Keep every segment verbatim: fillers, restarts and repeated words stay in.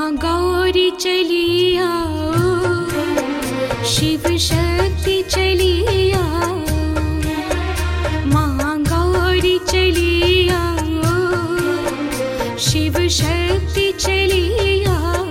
माँ गौरी चली आओ, शिव शक्ति चली आओ, माँ गौरी चली आओ, शिव शक्ति चली आओ।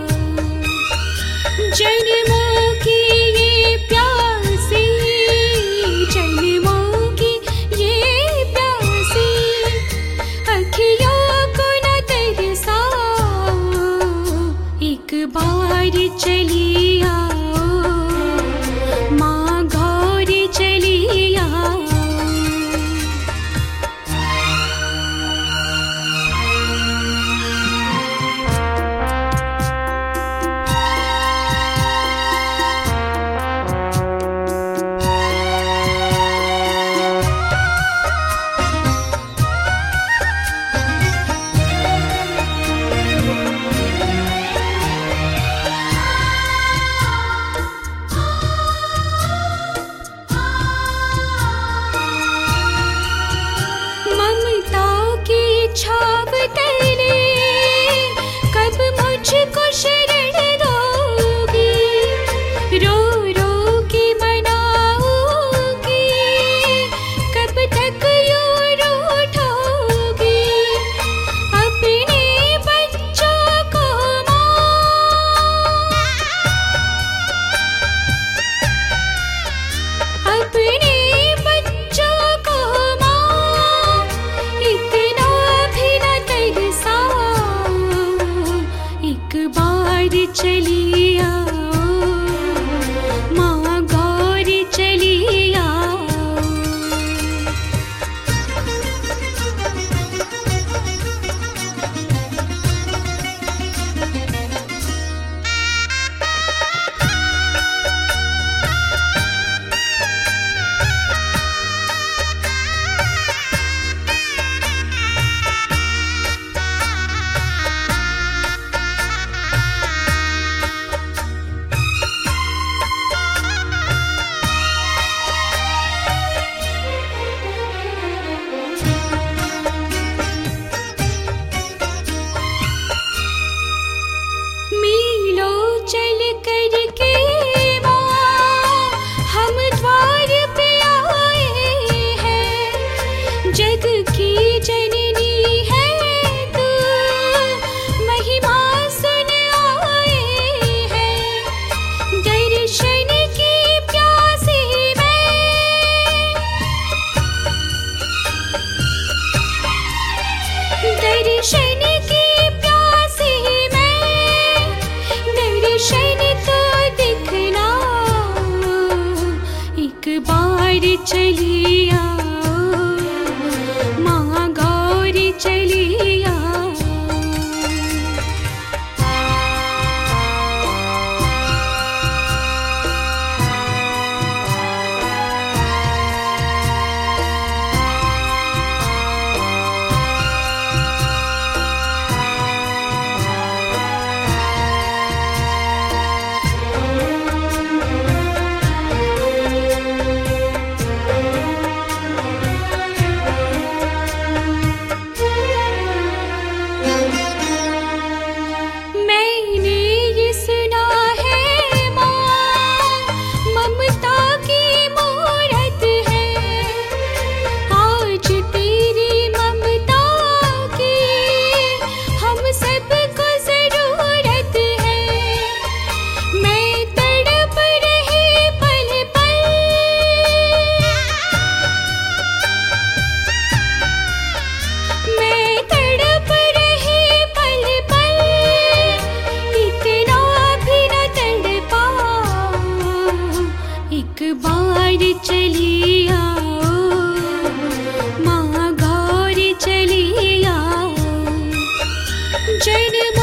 जन्मों की ये प्यासी, जन्मों की ये प्यासी, अखियों को न तरसाओ, एक बार चली आओ, माँ गौरी चली आओ। छाव तले कब मुझको शरण दोगी, रो रो के मनाओगी, कब तक यूं रूठोगी, अपने बच्चों को माँ, अपने बच्चों को माँ, इतना एक बार चली आओ, माँ गौरी चली आओ। चल कर के माँ हम द्वार पे आए हैं, जग की जननी है तू, महिमा सुन आए हैं, दर्शन की प्यासी मैं, दर्शन की प्यासी मैं, दर्शन तो दिखना, एक बार चली आओ, माँ गौरी चली आओ। एक बार चली आओ, माँ गौरी चली आओ। जन्म